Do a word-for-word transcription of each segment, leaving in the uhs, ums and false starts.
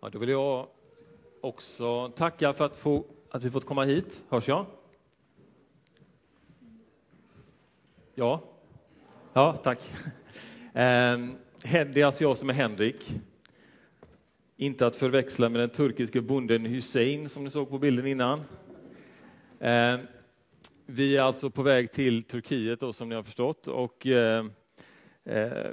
Ja, då vill jag också tacka för att, få, att vi fått komma hit. Hörs jag? Ja, ja tack. Eh, det är alltså jag som är Henrik. Inte att förväxla med den turkiska bonden Hussein som ni såg på bilden innan. Eh, vi är alltså på väg till Turkiet då, som ni har förstått. Och eh, eh,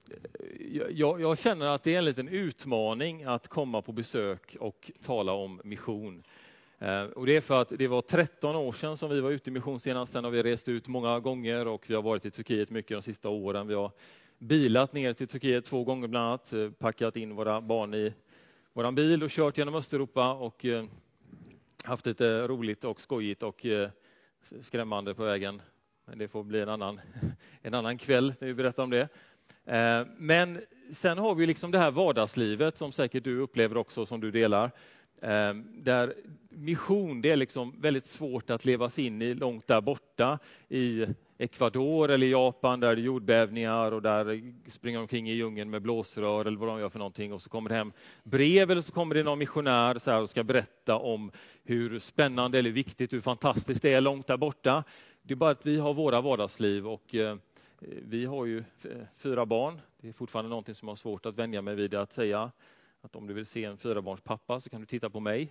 jag, jag känner att det är en liten utmaning att komma på besök och tala om mission. Eh, och det är för att det var tretton år sedan som vi var ute i missionstjänsten och vi har rest ut många gånger och vi har varit i Turkiet mycket de sista åren. Vi har bilat ner till Turkiet två gånger bland annat, packat in våra barn i våran bil och kört genom Östeuropa och eh, haft lite roligt och skojigt och eh, skrämmande på vägen. Men det får bli en annan, en annan kväll när vi berättar om det. Eh, men sen har vi liksom det här vardagslivet som säkert du upplever också, som du delar. Eh, där mission, det är liksom väldigt svårt att leva sig in i långt där borta i Ecuador eller Japan där det är jordbävningar och där springer omkring i djungeln med blåsrör eller vad de gör för någonting och så kommer det hem brev eller så kommer det någon missionär så här och ska berätta om hur spännande eller viktigt, hur fantastiskt det är långt där borta. Det är bara att vi har våra vardagsliv och eh, vi har ju fyra barn. Det är fortfarande någonting som har svårt att vänja mig vid att säga att om du vill se en fyrabarns pappa så kan du titta på mig.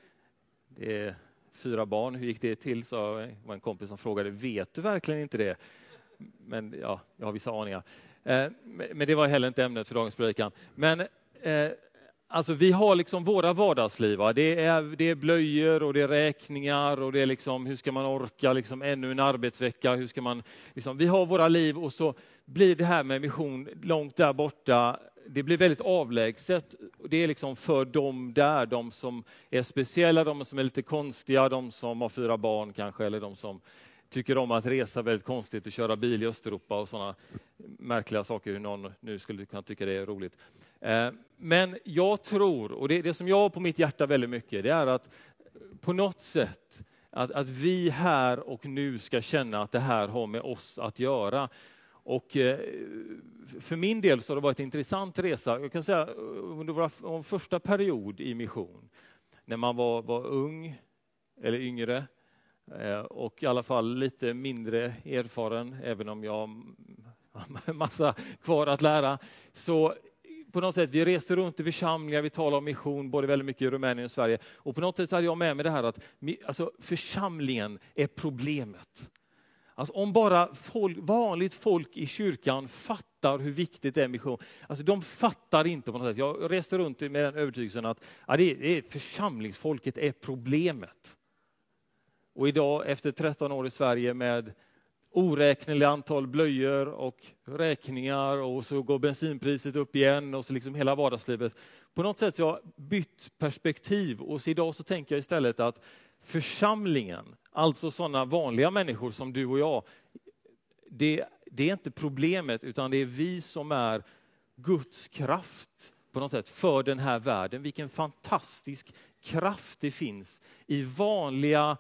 Det är fyra barn, hur gick det till? Så var en kompis som frågade, vet du verkligen inte det? Men ja, jag har vissa aningar. Eh, men det var heller inte ämnet för dagens predikan. Men eh, alltså vi har liksom våra vardagsliv. Va? Det är, det är blöjor och det är räkningar och det är liksom, hur ska man orka liksom ännu en arbetsvecka? Hur ska man, liksom, vi har våra liv och så blir det här med mission långt där borta. Det blir väldigt avlägset. Det är liksom för dem där, de som är speciella, de som är lite konstiga, de som har fyra barn kanske, eller de som tycker om att resa väldigt konstigt och köra bil i Östeuropa och sådana märkliga saker, hur någon nu skulle kunna tycka det är roligt. Men jag tror, och det, det som jag har på mitt hjärta väldigt mycket, det är att på något sätt att, att vi här och nu ska känna att det här har med oss att göra. Och för min del så har det varit en intressant resa. Jag kan säga under vår första period i mission, när man var, var ung eller yngre och i alla fall lite mindre erfaren, även om jag har massa kvar att lära. Så på något sätt, vi reste runt i församlingar, vi talade om mission, både väldigt mycket i Rumänien och Sverige. Och på något sätt hade jag med mig det här att alltså, församlingen är problemet. Alltså om bara folk, vanligt folk i kyrkan fattar hur viktigt det är mission. Alltså de fattar inte på något sätt. Jag reste runt med den övertygelsen att ja, det är, församlingsfolket är problemet. Och idag efter tretton år i Sverige med oräkneliga antal blöjor och räkningar och så går bensinpriset upp igen och så liksom hela vardagslivet. På något sätt så har jag bytt perspektiv och så idag så tänker jag istället att församlingen, alltså sådana vanliga människor som du och jag, det, det är inte problemet utan det är vi som är Guds kraft på något sätt för den här världen. Vilken fantastisk kraft det finns i vanliga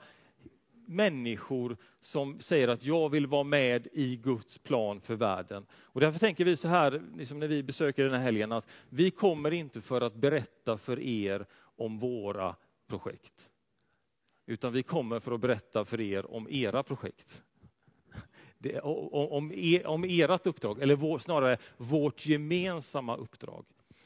människor som säger att jag vill vara med i Guds plan för världen. Och därför tänker vi så här, liksom när vi besöker den här helgen, att vi kommer inte för att berätta för er om våra projekt. Utan vi kommer för att berätta för er om era projekt. Det, om, om, er, om ert uppdrag, eller vår, snarare vårt gemensamma uppdrag.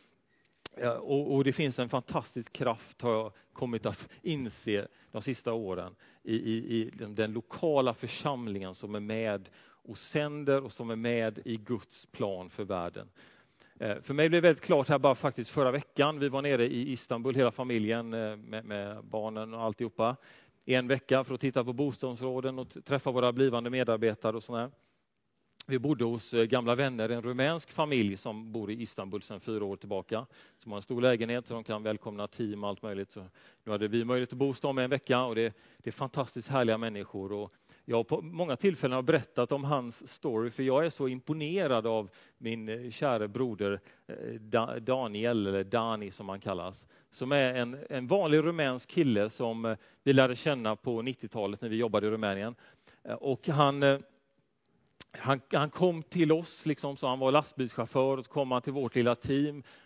Och, och det finns en fantastisk kraft, har jag kommit att inse de sista åren, i, i, i den lokala församlingen som är med och sänder och som är med i Guds plan för världen. För mig blev det väldigt klart här bara faktiskt förra veckan. Vi var nere i Istanbul, hela familjen med, med barnen och alltihopa. En vecka för att titta på bostadsområden och träffa våra blivande medarbetare och sådär. Vi bodde hos gamla vänner, en rumänsk familj som bor i Istanbul sedan fyra år tillbaka. Som har en stor lägenhet så de kan välkomna team och allt möjligt. Så nu hade vi möjlighet att bo hos dem en vecka och det, det är fantastiskt härliga människor. Och jag på många tillfällen har berättat om hans story för jag är så imponerad av min kära broder Daniel, eller Dani som han kallas. Som är en, en vanlig rumänsk kille som vi lärde känna på nittiotalet när vi jobbade i Rumänien. Och han... Han, han kom till oss, liksom, så han var lastbilschaufför och så kom han till vårt lilla team.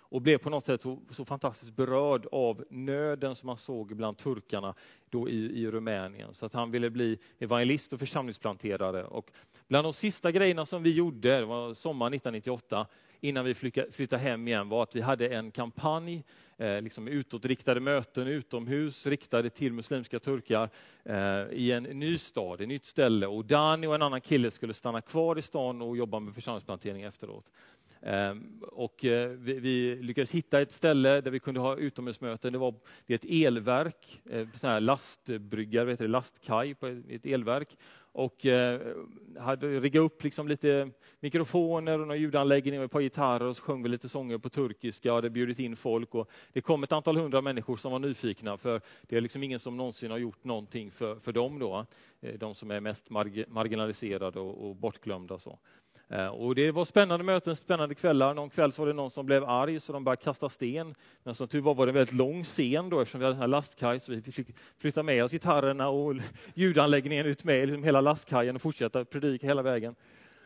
Och blev på något sätt så, så fantastiskt berörd av nöden som han såg bland turkarna då i, i Rumänien. Så att han ville bli evangelist och församlingsplanterare. Och bland de sista grejerna som vi gjorde, det var sommar nittonhundranittioåtta, innan vi flyttade hem igen, var att vi hade en kampanj, eh, liksom utåtriktade möten utomhus, riktade till muslimska turkar eh, i en ny stad, ett nytt ställe. Och Dani och en annan kille skulle stanna kvar i stan och jobba med församlingsplantering efteråt. Eh, och eh, vi, vi lyckades hitta ett ställe där vi kunde ha utomhusmöten. Det var vid ett elverk, eh, sån här lastbryggare, vet du, lastkaj på ett elverk. Och eh, hade riggat upp liksom lite mikrofoner och någon ljudanläggning och ett par gitarrer, och så sjöng vi lite sånger på turkiska och hade bjudit in folk. Och det kom ett antal hundra människor som var nyfikna, för det är liksom ingen som någonsin har gjort någonting för, för dem då. De som är mest marg- marginaliserade och, och bortglömda. Så. Och det var spännande möten, spännande kvällar. Någon kväll så var det någon som blev arg så de började kasta sten. Men som tur var var det en väldigt lång scen då, eftersom vi hade den här lastkaj, så vi fick flytta med oss gitarrerna och ljudanläggningen ut med liksom hela lastkajen och fortsätta predika hela vägen.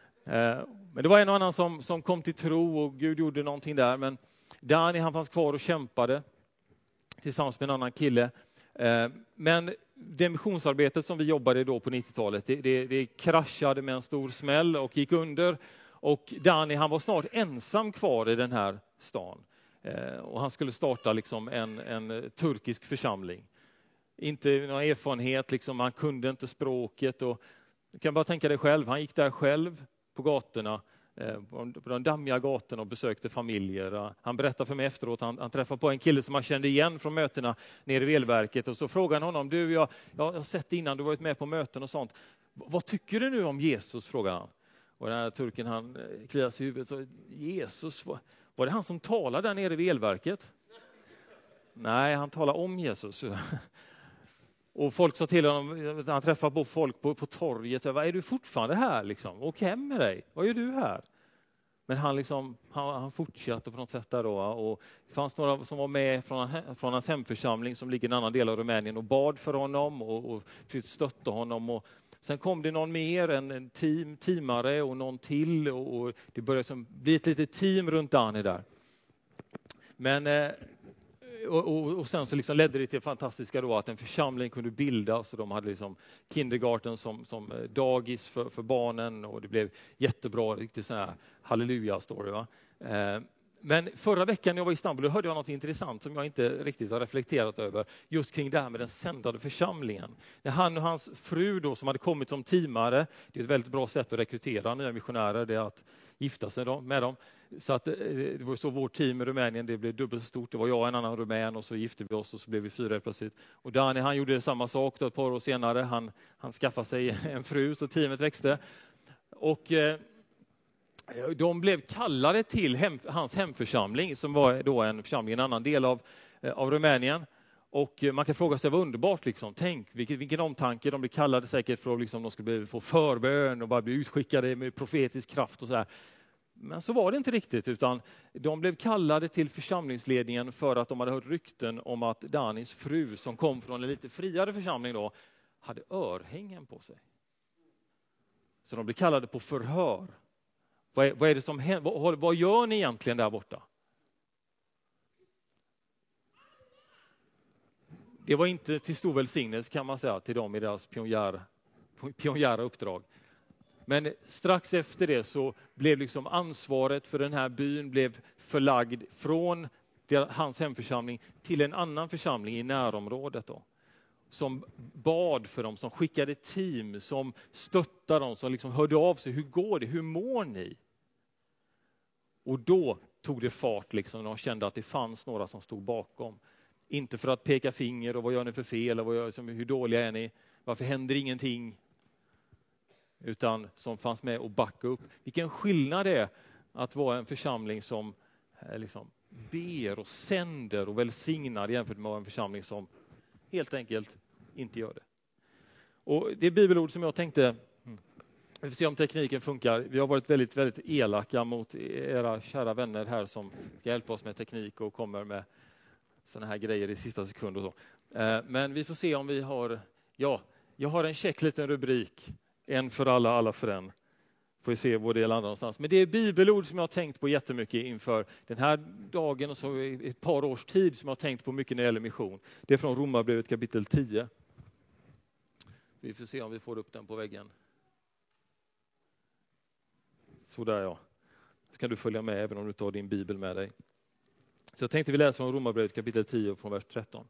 Men det var en och annan som, som kom till tro och Gud gjorde någonting där. Men Dani, han fanns kvar och kämpade tillsammans med en annan kille. Men det missionsarbetet som vi jobbade då på nittiotalet, det, det, det kraschade med en stor smäll och gick under. Och Dani, han var snart ensam kvar i den här stan. Och han skulle starta liksom en, en turkisk församling. Inte någon erfarenhet, liksom, han kunde inte språket. Och, du kan bara tänka dig själv, han gick där själv på gatorna, på de dammiga gatorna och besökte familjer. Han berättade för mig efteråt, han, han träffade på en kille som han kände igen från mötena nere i elverket, och så frågade han honom, du, jag, jag har sett innan, du har varit med på möten och sånt. Vad tycker du nu om Jesus, frågade han. Och den här turken, han kliade sig i huvudet och Jesus, var, var det han som talade där nere vid elverket? Nej, han talade om Jesus. Och folk sa till honom, han träffade på folk på, på torget, vad är du fortfarande här liksom? Åk hem med dig, vad gör du här? Men han, liksom, han, han fortsatte på något sätt där då. Och det fanns några som var med från, från hans hemförsamling som ligger i en annan del av Rumänien och bad för honom och, och försökte stötta honom. Och sen kom det någon mer, en, en team, teamare och någon till, och, och det började som bli ett litet team runt Dani där. Men... Eh, Och, och, och sen så liksom ledde det till fantastiska då att en församling kunde bildas, och de hade liksom kindergarten som, som dagis för, för barnen, och det blev jättebra, riktigt sån här halleluja-story. Va? Eh, men förra veckan när jag var i Istanbul hörde jag något intressant som jag inte riktigt har reflekterat över, just kring det här med den sändade församlingen. När han och hans fru då, som hade kommit som teamare, det är ett väldigt bra sätt att rekrytera nya missionärer, det är att gifta sig då, med dem. Så att, det var så vårt team i Rumänien, det blev dubbelt så stort. Det var jag och en annan rumän, och så gifte vi oss och så blev vi fyra plötsligt. Och Dani, han gjorde samma sak då, ett par år senare. Han, han skaffade sig en fru, så teamet växte. Och eh, de blev kallade till hem, hans hemförsamling, som var då en församling i en annan del av, eh, av Rumänien. Och man kan fråga sig, vad underbart liksom. Tänk vilken, vilken omtanke, de blev kallade säkert för att liksom, de skulle få förbön och bara bli utskickade med profetisk kraft och så här. Men så var det inte riktigt, utan de blev kallade till församlingsledningen för att de hade hört rykten om att Danis fru, som kom från en lite friare församling då, hade örhängen på sig. Så de blev kallade på förhör. Vad är, vad är det som händer? Vad, vad gör ni egentligen där borta? Det var inte till stor välsignelse, kan man säga, till dem i deras pionjär, pionjära uppdrag. Men strax efter det så blev liksom ansvaret för den här byn blev förlagd från hans hemförsamling till en annan församling i närområdet då, som bad för dem, som skickade team, som stöttade dem, som liksom hörde av sig. Hur går det? Hur mår ni? Och då tog det fart liksom, när de kände att det fanns några som stod bakom. Inte för att peka finger och vad gör ni för fel och vad gör, hur dåliga är ni? Varför händer ingenting? Utan som fanns med och backa upp. Vilken skillnad det är att vara en församling som liksom ber och sänder och välsignar, jämfört med en församling som helt enkelt inte gör det. Och det är bibelord som jag tänkte, vi får se om tekniken funkar. Vi har varit väldigt, väldigt elaka mot era kära vänner här som ska hjälpa oss med teknik och kommer med såna här grejer i sista sekund och så. Men vi får se om vi har, ja, jag har en check liten rubrik. En för alla, alla för en. får vi se var det landar någonstans. Men det är bibelord som jag har tänkt på jättemycket inför den här dagen och så i ett par års tid som jag har tänkt på mycket när det gäller mission. Det är från Romarbrevet kapitel tio. Vi får se om vi får upp den på väggen. Så där ja. Så kan du följa med även om du inte har din bibel med dig. Så jag tänkte vi läser från Romarbrevet kapitel tio från vers tretton.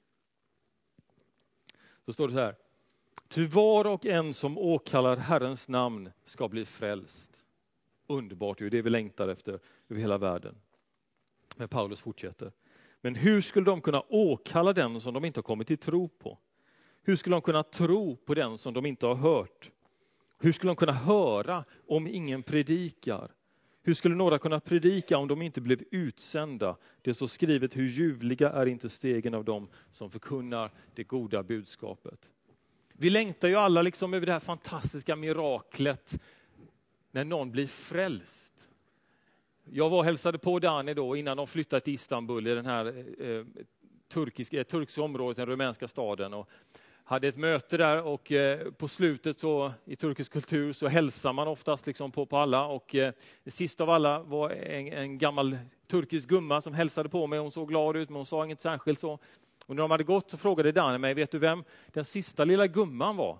Så står det så här. Ty var och en som åkallar Herrens namn ska bli frälst. Underbart, det är det vi längtar efter över hela världen. Men Paulus fortsätter. Men hur skulle de kunna åkalla den som de inte har kommit till tro på? Hur skulle de kunna tro på den som de inte har hört? Hur skulle de kunna höra om ingen predikar? Hur skulle några kunna predika om de inte blev utsända? Det är så skrivet, hur ljuvliga är inte stegen av dem som förkunnar det goda budskapet. Vi längtar ju alla liksom över det här fantastiska miraklet när någon blir frälst. Jag var och hälsade på Dani då innan de flyttade till Istanbul i den här eh, turkiska, turkiska området, den rumänska staden. Och hade ett möte där och eh, på slutet så, i turkisk kultur så hälsar man oftast liksom på, på alla. Och eh, det sista av alla var en, en gammal turkisk gumma som hälsade på mig. Hon såg glad ut men hon sa inget särskilt så. Och när de hade gått så frågade Dani mig, vet du vem den sista lilla gumman var?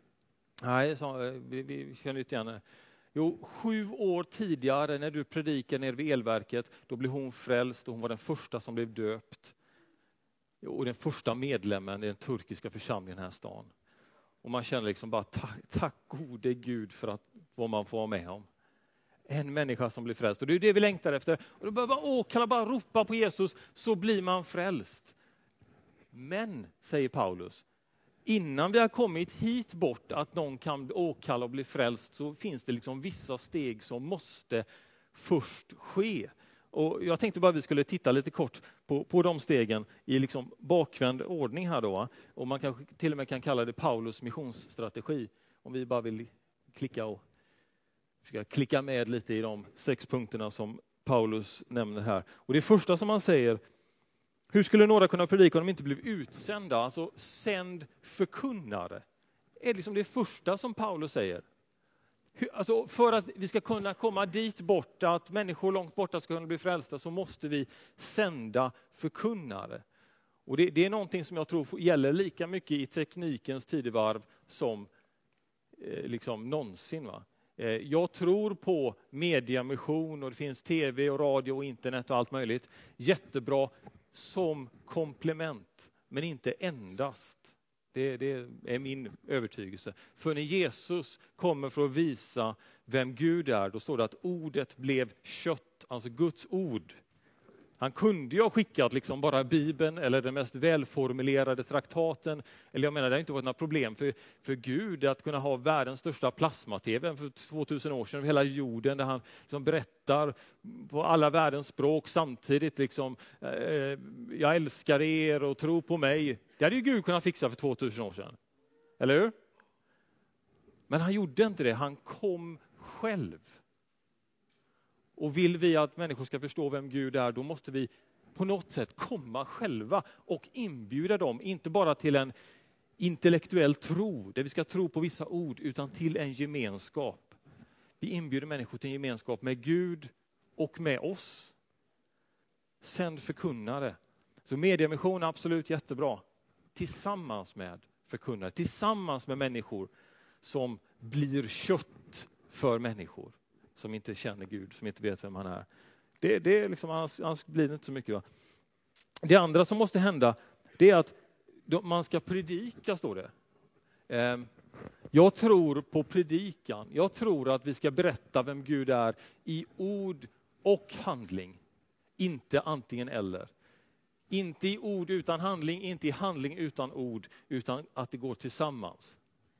Nej, så, vi, vi känner inte igen det. Jo, sju år tidigare när du predikade nere vid elverket, då blev hon frälst och hon var den första som blev döpt. Och den första medlemmen i den turkiska församlingen i den här stan. Och man känner liksom bara, tack, tack gode Gud för att, vad man får vara med om. En människa som blir frälst. Och det är det vi längtar efter. Och då behöver man åkalla, bara ropa på Jesus så blir man frälst. Men, säger Paulus, innan vi har kommit hit bort att någon kan åkalla och bli frälst så finns det liksom vissa steg som måste först ske. Och jag tänkte bara att vi skulle titta lite kort på, på de stegen i liksom bakvänd ordning här då. Och man kanske till och med kan kalla det Paulus missionsstrategi. Om vi bara vill klicka och försöka klicka med lite i de sex punkterna som Paulus nämner här. Och det första som han säger, hur skulle några kunna predika om de inte blev utsända? Alltså sänd förkunnare. Det är liksom det första som Paulus säger. Alltså för att vi ska kunna komma dit borta, att människor långt borta ska kunna bli frälsta, så måste vi sända förkunnare. Och det, det är någonting som jag tror gäller lika mycket i teknikens tidevarv som eh, liksom någonsin. Va? Eh, jag tror på mediamission och det finns tv och radio och internet och allt möjligt. Jättebra som komplement, men inte endast. Det, det är min övertygelse. För när Jesus kommer för att visa vem Gud är, då står det att ordet blev kött, alltså Guds ord. Han kunde ju ha skickat liksom bara Bibeln eller den mest välformulerade traktaten. Eller jag menar, det har inte varit några problem för, för Gud att kunna ha världens största plasma-tv för tvåtusen år sedan över hela jorden, där han liksom berättar på alla världens språk samtidigt liksom, eh, jag älskar er och tro på mig. Det hade ju Gud kunnat fixa för tvåtusen år sedan. Eller hur? Men han gjorde inte det, han kom själv. Och vill vi att människor ska förstå vem Gud är, då måste vi på något sätt komma själva och inbjuda dem, inte bara till en intellektuell tro, där vi ska tro på vissa ord, utan till en gemenskap. Vi inbjuder människor till en gemenskap med Gud och med oss. Sänd förkunnare. Så mediemission är absolut jättebra. Tillsammans med förkunnare, tillsammans med människor som blir kött för människor. Som inte känner Gud, som inte vet vem han är. Det, det är liksom, annars, annars blir det inte så mycket. Va? Det andra som måste hända, det är att man ska predika, står det. Eh, jag tror på predikan. Jag tror att vi ska berätta vem Gud är i ord och handling. Inte antingen eller. Inte i ord utan handling, inte i handling utan ord, utan att det går tillsammans.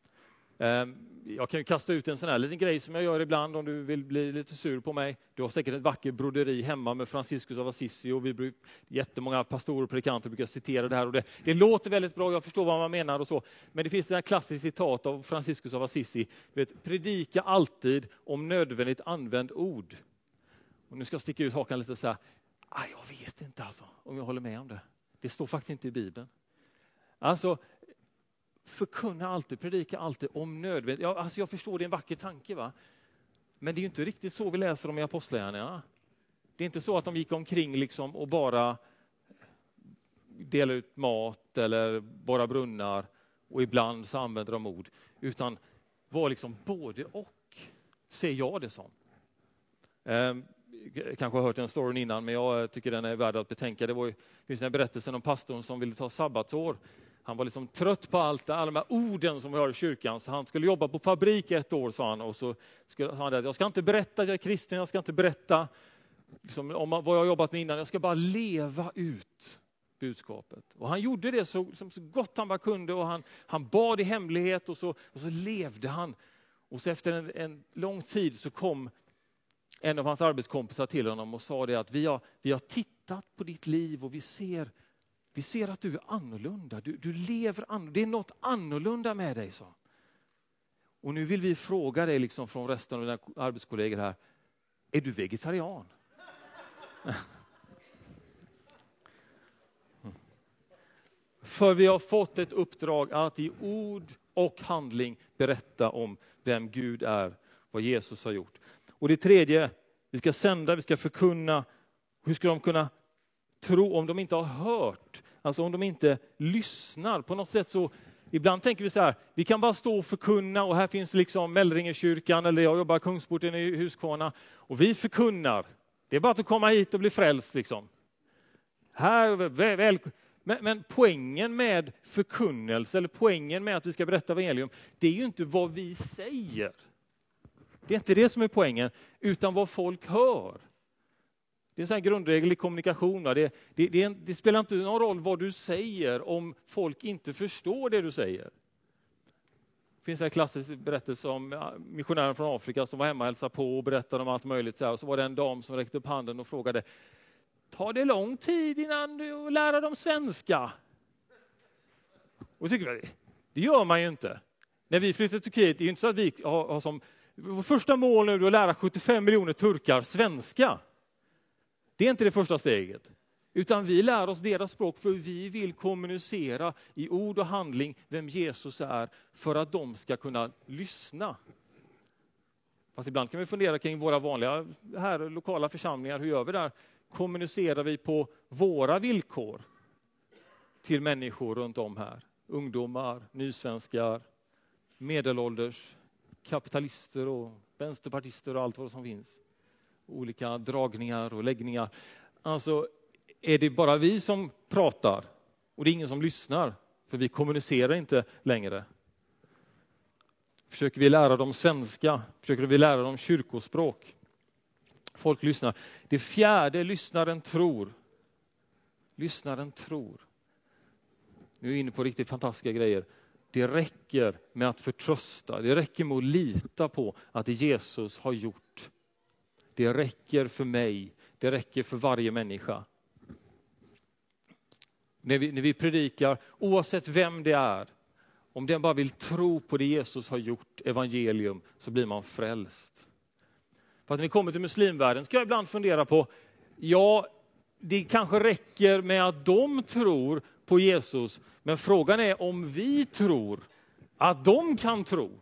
Jag kan ju kasta ut en sån här liten grej som jag gör ibland om du vill bli lite sur på mig. Du har säkert ett vackert broderi hemma med Franciscus av Assisi och vi brukar, jättemånga pastorer och predikanter brukar citera det här. Och det, det låter väldigt bra, jag förstår vad man menar och så. Men det finns det här klassiska citat av Franciscus av Assisi. Vet, predika alltid om nödvändigt använd ord. Och nu ska jag sticka ut hakan lite och säga, ah, jag vet inte alltså om jag håller med om det. Det står faktiskt inte i Bibeln. Alltså, förkunna alltid, predika alltid om nödvändigt. Ja, alltså jag förstår, det är en vacker tanke, va? Men det är ju inte riktigt så vi läser om i Apostlagärningarna. Det är inte så att de gick omkring liksom och bara delade ut mat eller borra brunnar och ibland så använde de ord. Utan var liksom både och, ser jag det som. Eh, kanske har hört den storyn innan, men jag tycker den är värd att betänka. Det var ju, det finns en berättelse om pastorn som ville ta sabbatsår. Han var liksom trött på allt, alla de här orden som vi har i kyrkan. Så han skulle jobba på fabrik ett år, sa han. Och så skulle, sa han att jag ska inte berätta att jag är kristen, jag ska inte berätta liksom, om vad jag har jobbat med innan. Jag ska bara leva ut budskapet. Och han gjorde det så, så, så gott han bara kunde. Och han, han bad i hemlighet och så, och så levde han. Och så efter en, en lång tid så kom en av hans arbetskompisar till honom och sa det att vi har, vi har tittat på ditt liv och vi ser, vi ser att du är annorlunda. Du, du lever annorlunda. Det är något annorlunda med dig, sa. Och nu vill vi fråga dig liksom från resten av dina arbetskollegor här. Är du vegetarian? För vi har fått ett uppdrag att i ord och handling berätta om vem Gud är, vad Jesus har gjort. Och det tredje, vi ska sända, vi ska förkunna. Hur ska de kunna tro om de inte har hört? Alltså om de inte lyssnar. På något sätt så, ibland tänker vi så här, vi kan bara stå och förkunna och här finns liksom Mällringekyrkan eller jag jobbar i Kungsporten i Huskvarna och vi förkunnar. Det är bara att komma hit och bli frälst liksom. Här, väl, väl, men, men poängen med förkunnelse eller poängen med att vi ska berätta evangelium, det är ju inte vad vi säger. Det är inte det som är poängen, utan vad folk hör. Det är en sån här grundregel i kommunikation. Det, det, det, det spelar inte någon roll vad du säger om folk inte förstår det du säger. Det finns en klassisk berättelse om missionären från Afrika som var hemma och hälsade på och berättade om allt möjligt. Så, här. Och så var det en dam som räckte upp handen och frågade, tar det lång tid innan du lär dem svenska? Och tycker vi, det gör man ju inte. När vi flyttade till Turkiet, det är ju inte så att vi har, har som vår första mål nu är att lära sjuttiofem miljoner turkar svenska. Det är inte det första steget. Utan vi lär oss deras språk för vi vill kommunicera i ord och handling vem Jesus är för att de ska kunna lyssna. Fast ibland kan vi fundera kring våra vanliga här lokala församlingar. Hur gör vi där? Kommunicerar vi på våra villkor till människor runt om här? Ungdomar, nysvenskar, medelålders, kapitalister och vänsterpartister och allt vad som finns. Olika dragningar och läggningar. Alltså är det bara vi som pratar och det är ingen som lyssnar för vi kommunicerar inte längre. Försöker vi lära dem svenska, försöker vi lära dem kyrkospråk. Folk lyssnar. Det fjärde, lyssnaren tror. Lyssnaren tror. Nu är vi inne på riktigt fantastiska grejer. Det räcker med att förtrösta. Det räcker med att lita på att Jesus har gjort. Det räcker för mig. Det räcker för varje människa. När vi, när vi predikar, oavsett vem det är, om den bara vill tro på det Jesus har gjort, evangelium, så blir man frälst. För att när vi kommer till muslimvärlden ska jag ibland fundera på, ja, det kanske räcker med att de tror på Jesus, men frågan är om vi tror att de kan tro.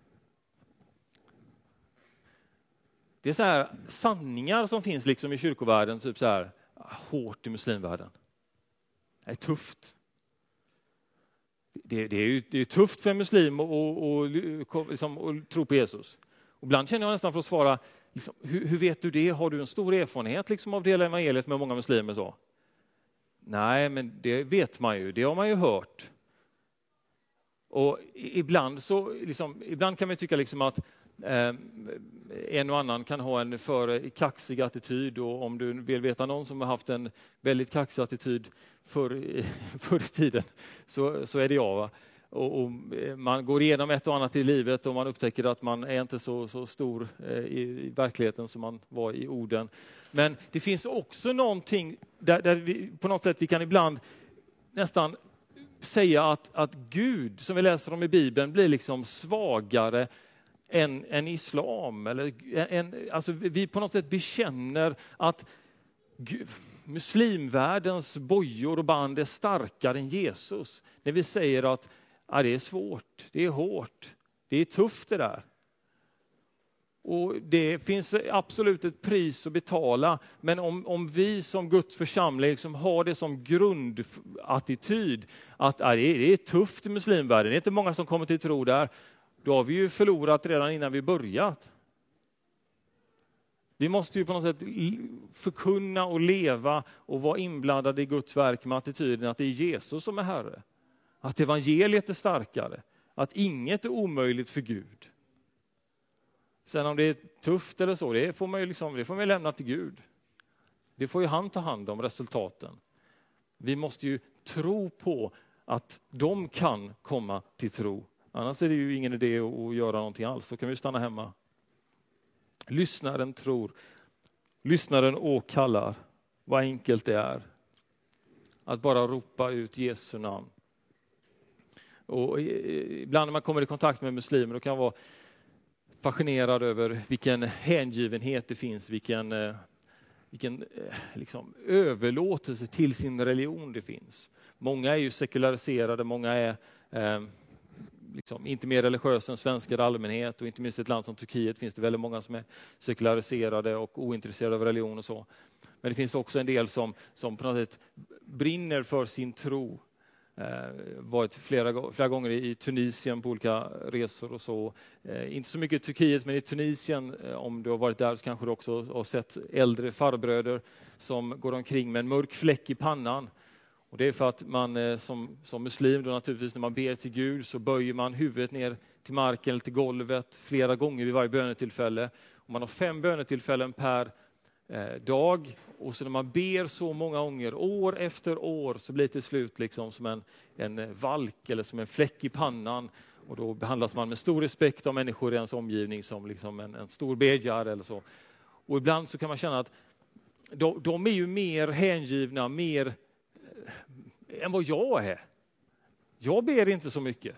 Det är så här sanningar som finns liksom i kyrkovärlden, typ så här hårt i muslimvärlden. Det är tufft. Det, det är ju det är tufft för en muslim att och, och, liksom, och tro på Jesus. Och ibland känner jag nästan för att svara, liksom, hur, hur vet du det? Har du en stor erfarenhet liksom, av dela evangeliet med många muslimer? Så? Nej, men det vet man ju. Det har man ju hört. Och ibland, så, liksom, ibland kan man tycka liksom att eh, en och annan kan ha en för kaxig attityd. Och om du vill veta någon som har haft en väldigt kaxig attityd förr, förr i tiden så, så är det jag. Va? Och, och man går igenom ett och annat i livet och man upptäcker att man är inte så, så stor eh, i, i verkligheten som man var i orden. Men det finns också någonting där, där vi på något sätt vi kan ibland nästan säga att, att Gud, som vi läser om i Bibeln, blir liksom svagare än, än islam. Eller en, alltså vi på något sätt bekänner att Gud, muslimvärldens bojor och band är starkare än Jesus. När vi säger att ja, det är svårt, det är hårt, det är tufft det där. Och det finns absolut ett pris att betala. Men om, om vi som Guds församling liksom har det som grundattityd. Att äh, det är tufft i muslimvärlden. Det är inte många som kommer till tro där. Då har vi ju förlorat redan innan vi börjat. Vi måste ju på något sätt förkunna och leva och vara inblandade i Guds verk med attityden att det är Jesus som är Herre. Att evangeliet är starkare. Att inget är omöjligt för Gud. Sen om det är tufft eller så, det får man ju liksom, det får man lämna till Gud. Det får ju han ta hand om resultaten. Vi måste ju tro på att de kan komma till tro. Annars är det ju ingen idé att göra någonting alls. Då kan vi stanna hemma. Lyssnaren tror. Lyssnaren åkallar. Vad enkelt det är. Att bara ropa ut Jesu namn. Och ibland när man kommer i kontakt med muslimer då kan man vara fascinerad över vilken hängivenhet det finns. Vilken, vilken liksom, överlåtelse till sin religion det finns. Många är ju sekulariserade. Många är... Eh, Liksom, inte mer religiösa än svenskar i allmänhet och inte minst i ett land som Turkiet finns det väldigt många som är sekulariserade och ointresserade av religion och så. Men det finns också en del som, som på något sätt brinner för sin tro. Eh, varit flera, flera gånger i Tunisien på olika resor och så. Eh, inte så mycket i Turkiet men i Tunisien, eh, om du har varit där så kanske du också har sett äldre farbröder som går omkring med en mörk fläck i pannan. Och det är för att man som, som muslim då naturligtvis när man ber till Gud så böjer man huvudet ner till marken eller till golvet flera gånger vid varje bönetillfälle. Och man har fem bönetillfällen per eh, dag. Och så när man ber så många gånger, år efter år, så blir det till slut liksom som en, en valk eller som en fläck i pannan. Och då behandlas man med stor respekt av människor i ens omgivning som liksom en, en stor bedjare eller så. Och ibland så kan man känna att de, de är ju mer hängivna, mer än vad jag är. Jag ber inte så mycket.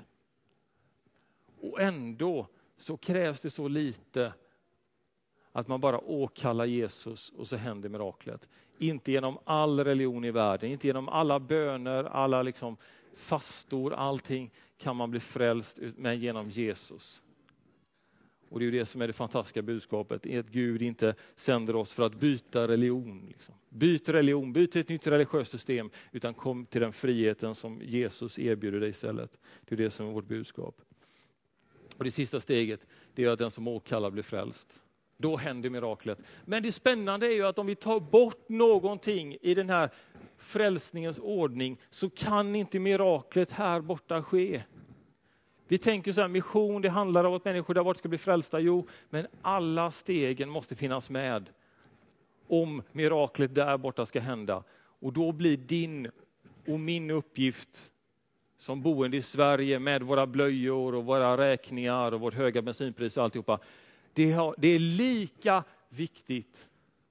Och ändå så krävs det så lite att man bara åkallar Jesus och så händer miraklet. Inte genom all religion i världen, inte genom alla böner, alla liksom fastor, allting kan man bli frälst, men genom Jesus. Och det är ju det som är det fantastiska budskapet, är att Gud inte sänder oss för att byta religion. Liksom. Byt religion, byt ett nytt religiöst system, utan kom till den friheten som Jesus erbjuder dig istället. Det är det som är vårt budskap. Och det sista steget, det är att den som åkallar blir frälst. Då händer miraklet. Men det spännande är ju att om vi tar bort någonting i den här frälsningens ordning så kan inte miraklet här borta ske. Vi tänker så här, mission, det handlar om att människor där borta ska bli frälsta. Jo, men alla stegen måste finnas med om miraklet där borta ska hända. Och då blir din och min uppgift som boende i Sverige med våra blöjor och våra räkningar och vårt höga bensinpris och alltihopa. Det, har, det är lika viktigt.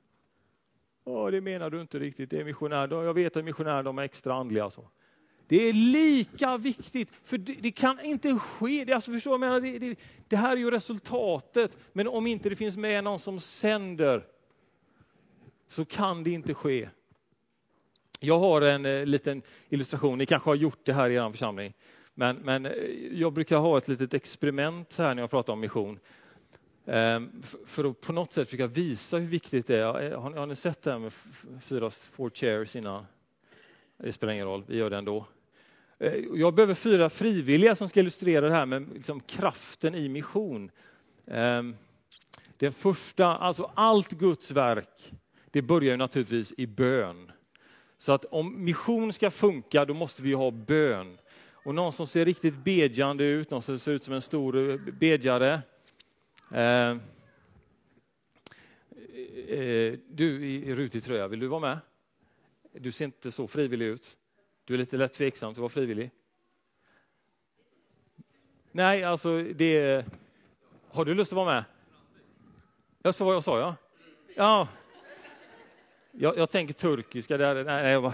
Åh, det menar du inte riktigt, det är missionär. Jag vet att missionärer de är extra andliga alltså. Det är lika viktigt, för det, det kan inte ske. Det, alltså, förstår jag, menar, det, det, det här är ju resultatet. Men om inte det finns med någon som sänder så kan det inte ske. Jag har en eh, liten illustration. Ni kanske har gjort det här i er församling. Men, men jag brukar ha ett litet experiment här när jag pratar om mission. Um, för, för att på något sätt försöka visa hur viktigt det är. Har, har ni sett det här med fyra four chairs innan? Det spelar ingen roll, vi gör det ändå. Jag behöver fyra frivilliga som ska illustrera det här med liksom kraften i mission. Den första, alltså allt Guds verk, det börjar ju naturligtvis i bön. Så att om mission ska funka, då måste vi ha bön. Och någon som ser riktigt bedjande ut, någon som ser ut som en stor bedjare. Du i rutig tröja, vill du vara med? Du ser inte så frivillig ut. Du är lite lätt tveksam till att vara frivillig. Nej, alltså det... Har du lust att vara med? Jag sa vad jag sa, ja. Ja. Jag, jag tänker turkiska. Där, nej, nej, jag bara...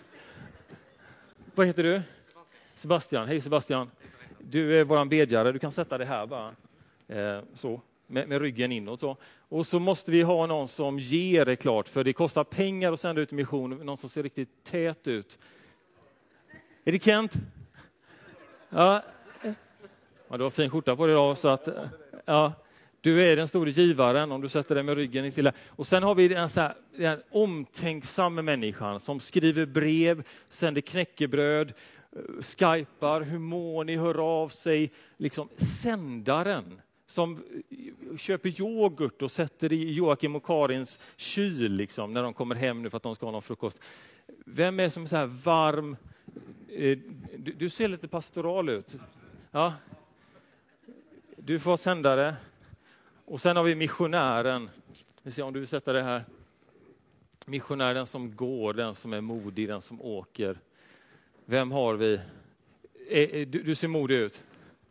Vad heter du? Sebastian. Hej Sebastian. Du är våran bedjare. Du kan sätta dig här bara. Eh, så. Med, med ryggen inåt. Så. Och så måste vi ha någon som ger det klart. För det kostar pengar att sända ut mission. Någon som ser riktigt tät ut. Är det Kent? Ja. Ja, du har fin skjorta på dig idag. Så att, ja. Du är den stora givaren om du sätter dig med ryggen till det. Och sen har vi den, så här, den omtänksamma människan som skriver brev, sänder knäckebröd, skypar, hur mår ni, hör av sig. Liksom sändaren som köper yoghurt och sätter i Joakim och Karins kyl liksom, när de kommer hem nu för att de ska ha någon frukost. Vem är som så här varm? Du, du ser lite pastoral ut. Ja. Du får sändare. Och sen har vi missionären. Vi ser om du vill sätta det här. Missionären som går, den som är modig, den som åker. Vem har vi? Du, du ser modig ut.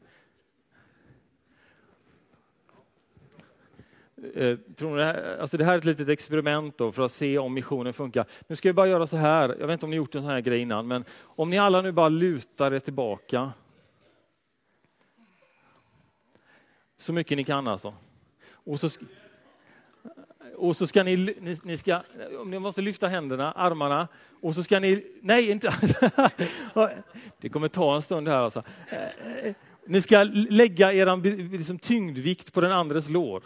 Tror ni det, här, alltså det här är ett litet experiment då för att se om missionen funkar. Nu ska vi bara göra så här. Jag vet inte om ni gjort en sån här grej innan, men om ni alla nu bara lutar er tillbaka. Så mycket ni kan alltså. Och så, och så ska ni, ni, ni ska, ni måste lyfta händerna, armarna. Och så ska ni, nej inte, det kommer ta en stund här alltså. Ni ska lägga er liksom, tyngdvikt på den andres lår.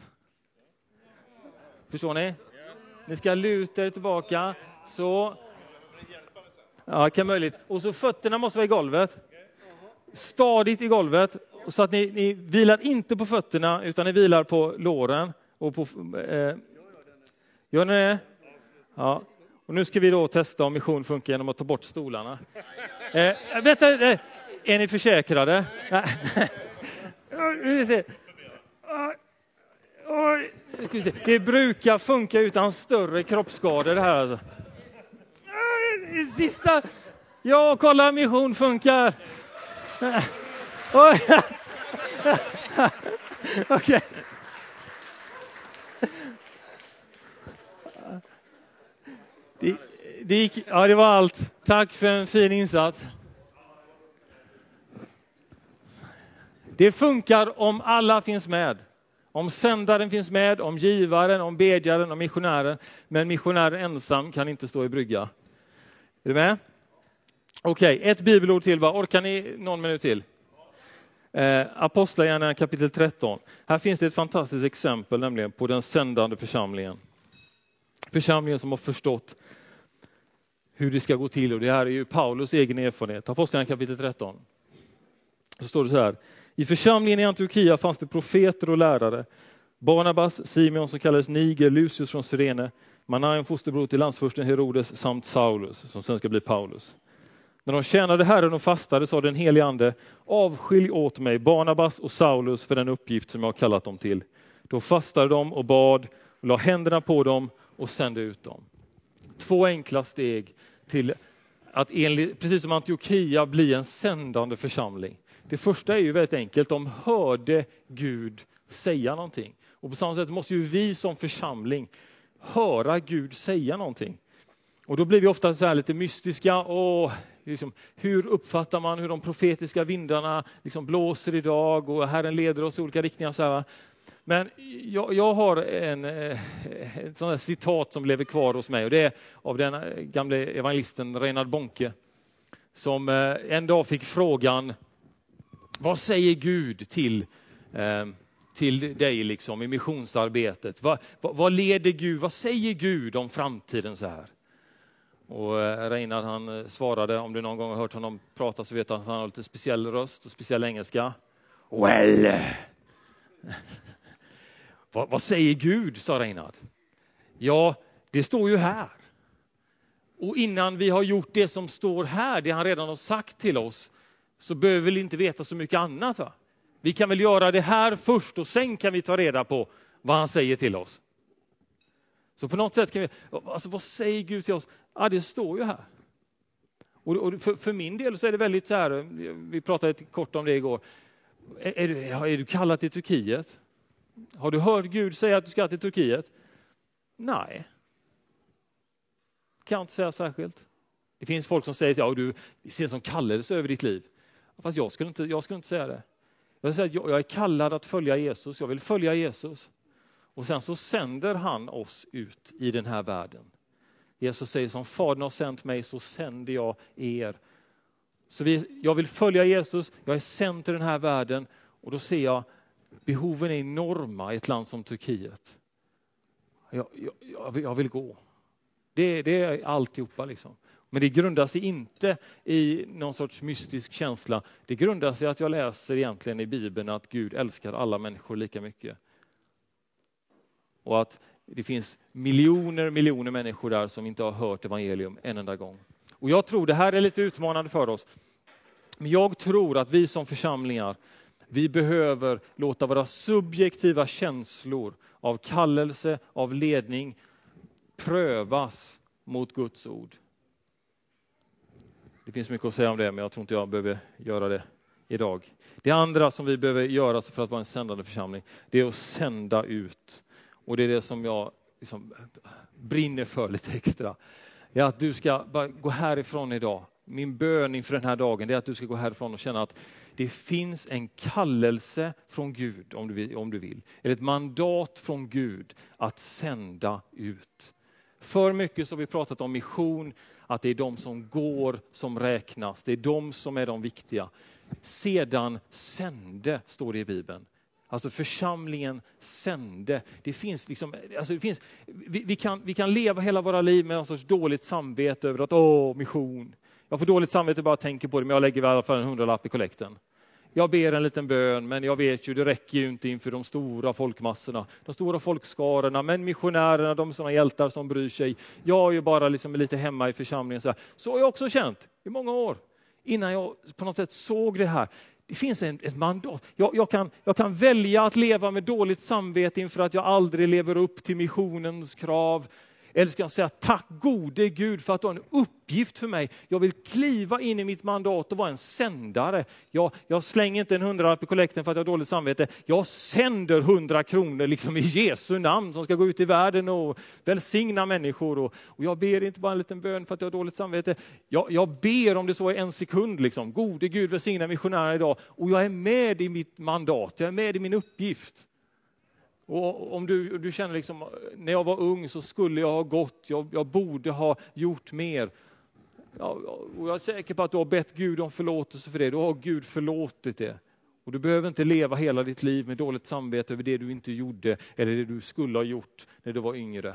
Förstår ni? Ni ska luta er tillbaka. Så. Ja, kan möjligt. Och så fötterna måste vara i golvet. Stadigt i golvet. Så att ni, ni vilar inte på fötterna utan ni vilar på låren. Och på, eh, gör ni det? Ja. Och nu ska vi då testa om mission funkar genom att ta bort stolarna. Eh, vet du, eh, är ni försäkrade? Det brukar funka utan större kroppsskador det här alltså. Sista. Ja, kolla, mission funkar. Okej. Det, det gick, ja, det var allt. Tack för en fin insats. Det funkar om alla finns med. Om sändaren finns med, om givaren, om bedjaren, om missionären. Men missionären ensam kan inte stå i brygga. Är du med? Okej, okay, ett bibelord till. Bara. Orkar ni någon minut till? Eh, Apostlagärningarna kapitel tretton. Här finns det ett fantastiskt exempel, nämligen på den sändande församlingen. Församlingen som har förstått hur det ska gå till. Och det här är ju Paulus egen erfarenhet. Apostlagärningarna kapitel tretton. Så står det så här. I församlingen i Antiochia fanns det profeter och lärare. Barnabas, Simeon som kallades Niger, Lucius från Cyrene, Manaen fosterbror till landsfursten Herodes samt Saulus som sen ska bli Paulus. När de tjänade Herren och fastade sa den helige ande, avskilj åt mig Barnabas och Saulus för den uppgift som jag har kallat dem till. Då fastade de och bad och la händerna på dem och sände ut dem. Två enkla steg till att enligt, precis som Antiochia bli en sändande församling. Det första är ju väldigt enkelt, de hörde Gud säga någonting. Och på samma sätt måste ju vi som församling höra Gud säga någonting. Och då blir vi ofta så här lite mystiska. Och liksom, hur uppfattar man hur de profetiska vindarna liksom blåser idag och Herren leder oss i olika riktningar. Så här. Men jag, jag har en, en sån här citat som lever kvar hos mig. Och det är av den gamla evangelisten Reinhard Bonke. Som en dag fick frågan, vad säger Gud till, eh, till dig liksom, i missionsarbetet? Vad, vad, vad leder Gud? Vad säger Gud om framtiden så här? Och eh, Reinhard han svarade, om du någon gång har hört honom prata så vet han att han har lite speciell röst och speciell engelska. Well! vad, vad säger Gud, sa Reinhard. Ja, det står ju här. Och innan vi har gjort det som står här, det han redan har sagt till oss, så behöver vi inte veta så mycket annat. Va? Vi kan väl göra det här först och sen kan vi ta reda på vad han säger till oss. Så på något sätt kan vi, alltså vad säger Gud till oss? Ja, det står ju här. Och, och för, för min del så är det väldigt så här, vi pratade lite kort om det igår. Är, är, du, är du kallad till Turkiet? Har du hört Gud säga att du ska till Turkiet? Nej. Kan jag inte säga särskilt. Det finns folk som säger att ja, du ser som kallelse över ditt liv. Fast jag skulle inte, jag skulle inte säga det. Jag vill säga att jag, jag är kallad att följa Jesus. Jag vill följa Jesus. Och sen så sänder han oss ut i den här världen. Jesus säger, som Fadern har sänt mig så sänder jag er. Så vi, jag vill följa Jesus. Jag är sänd till den här världen. Och då ser jag Behoven är enorma i ett land som Turkiet. Jag, jag, jag vill gå. Det, det är alltihopa liksom. Men det grundar sig inte i någon sorts mystisk känsla. Det grundar sig i att jag läser egentligen i Bibeln att Gud älskar alla människor lika mycket. Och att det finns miljoner, miljoner människor där som inte har hört evangelium en enda gång. Och jag tror det här är lite utmanande för oss. Men jag tror att vi som församlingar, vi behöver låta våra subjektiva känslor av kallelse, av ledning prövas mot Guds ord. Det finns mycket att säga om det, men jag tror inte jag behöver göra det idag. Det andra som vi behöver göra för att vara en sändande församling, det är att sända ut. Och det är det som jag liksom brinner för lite extra. Det är att du ska bara gå härifrån idag. Min bön inför den här dagen, det är att du ska gå härifrån och känna att det finns en kallelse från Gud, om du vill. Om du vill. Eller ett mandat från Gud att sända ut. För mycket så har vi pratat om mission, att det är de som går som räknas. Det är de som är de viktiga. Sedan sände, står det i Bibeln. Alltså församlingen sände. Det finns liksom, alltså det finns, vi, vi, kan, vi kan leva hela våra liv med en sorts dåligt samvete över att åh, mission. Jag får dåligt samvete bara tänker på det, men jag lägger i alla fall en hundralapp i kollekten. Jag ber en liten bön, men jag vet ju, det räcker ju inte inför de stora folkmassorna. De stora folkskarorna, men missionärerna, de sådana hjältar som bryr sig. Jag är ju bara liksom lite hemma i församlingen. Så, här. Så har jag också känt i många år. Innan jag på något sätt såg det här. Det finns en, ett mandat. Jag, jag, kan, jag kan välja att leva med dåligt samvete inför att jag aldrig lever upp till missionens krav. Eller ska jag säga tack gode Gud för att du har en uppgift för mig. Jag vill kliva in i mitt mandat och vara en sändare. Jag, jag slänger inte en hundralapp i kollekten för att jag har dåligt samvete. Jag sänder hundra kronor liksom i Jesu namn som ska gå ut i världen och välsigna människor. Och, och jag ber inte bara en liten bön för att jag har dåligt samvete. Jag, jag ber om det så är en sekund. Liksom. Gode Gud välsigna missionärer idag. Och jag är med i mitt mandat. Jag är med i min uppgift. Och om du, du känner liksom, när jag var ung så skulle jag ha gått, jag, jag borde ha gjort mer. Ja, och jag är säker på att du har bett Gud om förlåtelse för det. Då har Gud förlåtit det. Och du behöver inte leva hela ditt liv med dåligt samvete över det du inte gjorde eller det du skulle ha gjort när du var yngre.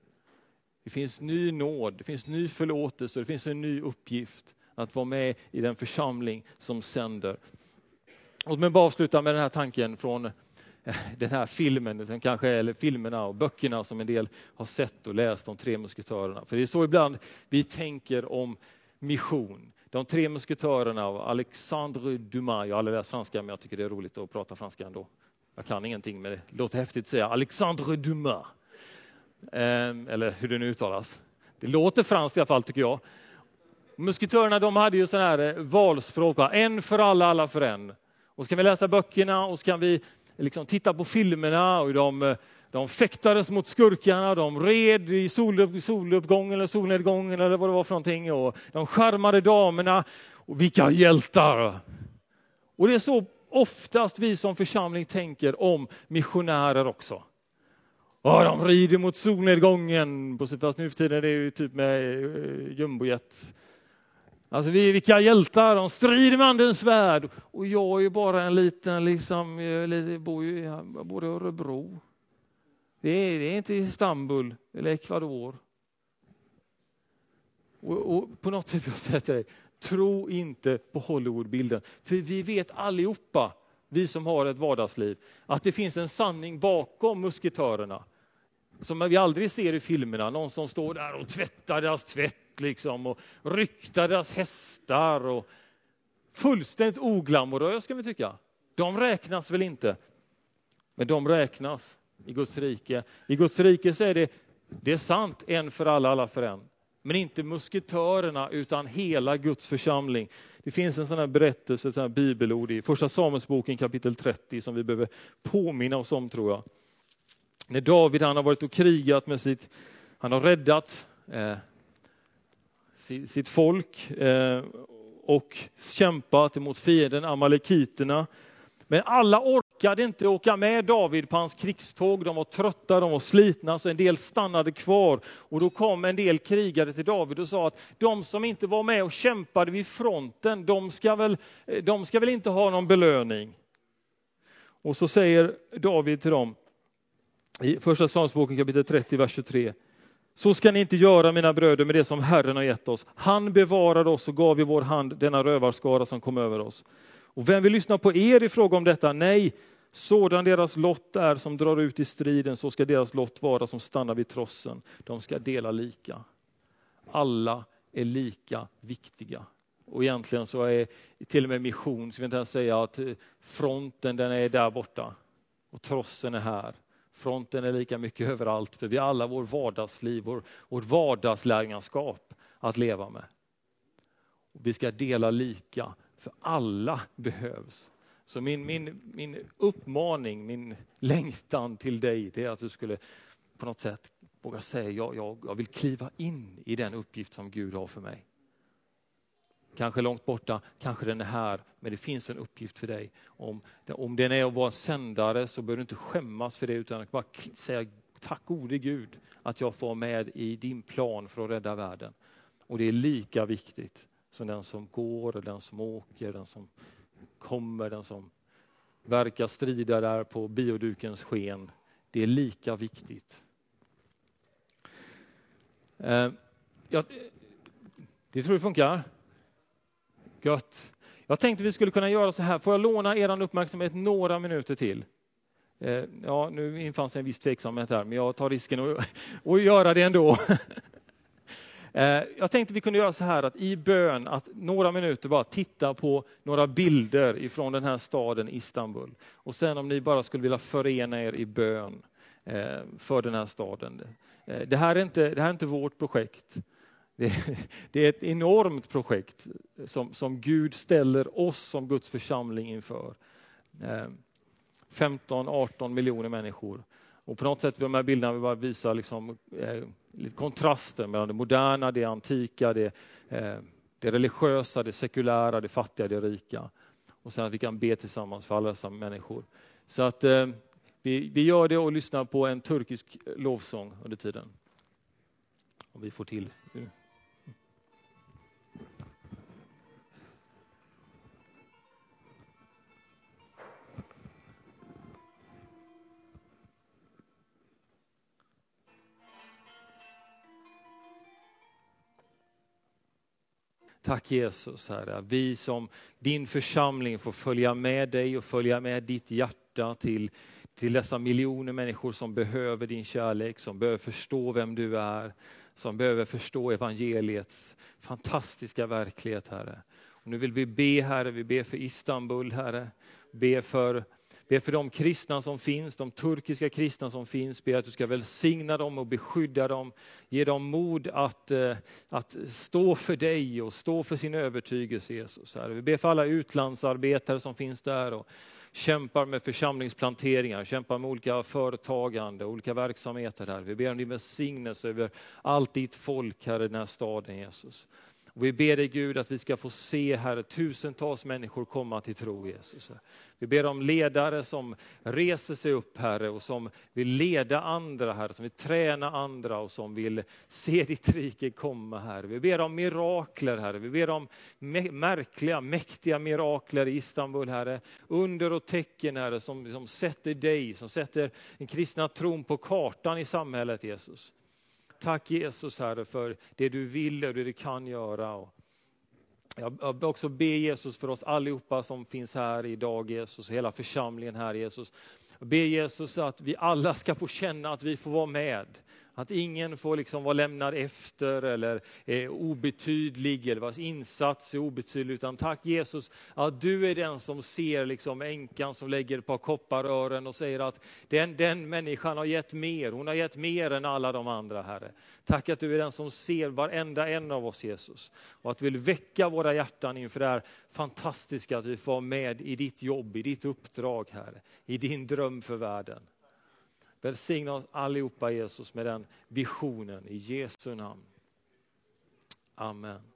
Det finns ny nåd, det finns ny förlåtelse, det finns en ny uppgift att vara med i den församling som sänder. Och men bara avsluta med den här tanken från den här filmen, som kanske, eller filmerna och böckerna som en del har sett och läst, de tre musketörerna. För det är så ibland vi tänker om mission. De tre musketörerna av Alexandre Dumas. Jag har aldrig läst franska, men jag tycker det är roligt att prata franska ändå. Jag kan ingenting, men det låter häftigt att säga Alexandre Dumas. Eh, eller hur det nu uttalas. Det låter franskt i alla fall tycker jag. Musketörerna, de hade ju sån här valspråk. En för alla, alla för en. Och så kan vi läsa böckerna och så kan vi liksom titta på filmerna och de, de fäktades mot skurkarna, de red i solupp, soluppgången eller solnedgången eller vad det var för någonting och de charmade damerna och vilka hjältar. Och det är så oftast vi som församling tänker om missionärer också. Och de rider mot solnedgången, fast nu för tiden är det ju typ med jumbojet. Alltså vi är vilka hjältar, de strider med andens svärd. Och jag är ju bara en liten, liksom, jag bor ju jag bor i Örebro. Det är, det är inte Istanbul eller Ecuador. Och, och på något sätt vill jag säga till dig, tro inte på Hollywoodbilden. För vi vet allihopa, vi som har ett vardagsliv, att det finns en sanning bakom musketörerna. Som vi aldrig ser i filmerna, någon som står där och tvättar deras tvätt. Liksom, och ryktar deras hästar och fullständigt oglamorösa ska vi tycka. De räknas väl inte. Men de räknas i Guds rike. I Guds rike så är det, det är sant, en för alla, alla för en. Men inte musketörerna utan hela Guds församling. Det finns en sån här berättelse, ett sån här bibelord i första Samuelsboken kapitel trettio som vi behöver påminna oss om tror jag. När David han har varit och krigat med sitt, han har räddat eh, sitt folk eh, och kämpat emot fienden amalekiterna. Men alla orkade inte åka med David på hans krigståg. De var trötta, de var slitna, så en del stannade kvar. Och då kom en del krigare till David och sa att de som inte var med och kämpade vid fronten, de ska väl, de ska väl inte ha någon belöning. Och så säger David till dem i första Psalmboken kapitel trettio, vers tjugotre. Så ska ni inte göra, mina bröder, med det som Herren har gett oss. Han bevarade oss och gav i vår hand denna rövarskara som kom över oss. Och vem vill lyssna på er i fråga om detta? Nej, sådan deras lott är som drar ut i striden, så ska deras lott vara som stannar vid trossen. De ska dela lika. Alla är lika viktiga. Och egentligen så är till och med mission, så vi inte ens säga att fronten den är där borta och trossen är här. Fronten är lika mycket överallt, för vi har alla vår vardagsliv, vår, vårt vardagslärjungaskap att leva med. Och vi ska dela lika, för alla behövs. Så min, min, min uppmaning, min längtan till dig, det är att du skulle på något sätt våga säga, jag, jag, jag vill kliva in i den uppgift som Gud har för mig. Kanske långt borta, kanske den är här, men det finns en uppgift för dig. Om, om den är att vara sändare så bör du inte skämmas för det, utan bara säga tack gode Gud att jag får med i din plan för att rädda världen. Och det är lika viktigt som den som går, den som åker, den som kommer, den som verkar strida där på biodukens sken. Det är lika viktigt. Eh, ja, det tror jag funkar. Gött. Jag tänkte vi skulle kunna göra så här. Får jag låna er uppmärksamhet några minuter till? Eh, ja, nu infann sig en viss tveksamhet här, men jag tar risken att, att göra det ändå. eh, jag tänkte vi kunde göra så här att i bön, att några minuter bara titta på några bilder ifrån den här staden Istanbul. Och sen om ni bara skulle vilja förena er i bön eh, för den här staden. Eh, det, här är inte, det här är inte vårt projekt. Det, det är ett enormt projekt som, som Gud ställer oss som Guds församling inför. Eh, femton arton miljoner människor. Och på något sätt vill de här bilderna vill bara visa liksom, eh, lite kontraster mellan det moderna, det antika, det, eh, det religiösa, det sekulära, det fattiga, det rika. Och sen att vi kan be tillsammans för alla dessa människor. Så att eh, vi, vi gör det och lyssnar på en turkisk lovsång under tiden. Om vi får till. Tack Jesus, Herre. Vi som din församling får följa med dig och följa med ditt hjärta till, till dessa miljoner människor som behöver din kärlek, som behöver förstå vem du är, som behöver förstå evangeliets fantastiska verklighet, Herre. Och nu vill vi be, Herre, vi ber för Istanbul, Herre. Be för Be för de kristna som finns, de turkiska kristna som finns. Be att du ska välsigna dem och beskydda dem. Ge dem mod att, att stå för dig och stå för sin övertygelse, Jesus. Vi ber för alla utlandsarbetare som finns där och kämpar med församlingsplanteringar, kämpar med olika företagande, olika verksamheter där. Vi ber om din välsignelse över allt ditt folk här i den här staden, Jesus. Och vi ber dig Gud att vi ska få se, Herre, tusentals människor komma till tro, Jesus. Vi ber om ledare som reser sig upp, Herre, och som vill leda andra, Herre, som vill träna andra och som vill se ditt rike komma, Herre. Vi ber om mirakler, Herre. Vi ber om märkliga, mäktiga mirakler i Istanbul, Herre. Under och tecken, Herre, som, som sätter dig, som sätter den kristna tron på kartan i samhället, Jesus. Tack Jesus, Herre, för det du vill och det du kan göra. Och jag också ber Jesus för oss allihopa som finns här idag, Jesus, och hela församlingen här, Jesus. Jag ber Jesus att vi alla ska få känna att vi får vara med. Att ingen får liksom vara lämnad efter eller är obetydlig eller vars insats är obetydlig. Utan tack Jesus att du är den som ser liksom änkan som lägger ett par kopparören och säger att den, den människan har gett mer. Hon har gett mer än alla de andra, Herre. Tack att du är den som ser varenda en av oss, Jesus. Och att du vill väcka våra hjärtan inför det här fantastiska att vi får vara med i ditt jobb, i ditt uppdrag, Herre. I din dröm för världen. Välsigna oss allihopa, Jesus, med den visionen i Jesu namn. Amen.